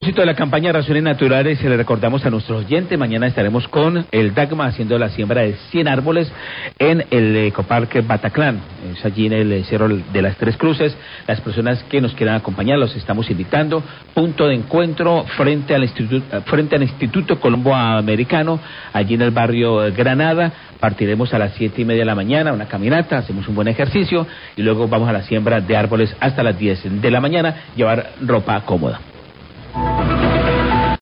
De la campaña Razones Naturales, le recordamos a nuestros oyentes, mañana estaremos con el DACMA haciendo la siembra de 100 árboles en el Ecoparque Bataclan, es allí en el Cerro de las Tres Cruces. Las personas que nos quieran acompañar los estamos invitando. Punto de encuentro frente al Instituto Colombo Americano, allí en el barrio Granada. Partiremos a las 7:30 de la mañana, una caminata, hacemos un buen ejercicio y luego vamos a la siembra de árboles hasta las 10 de la mañana, llevar ropa cómoda.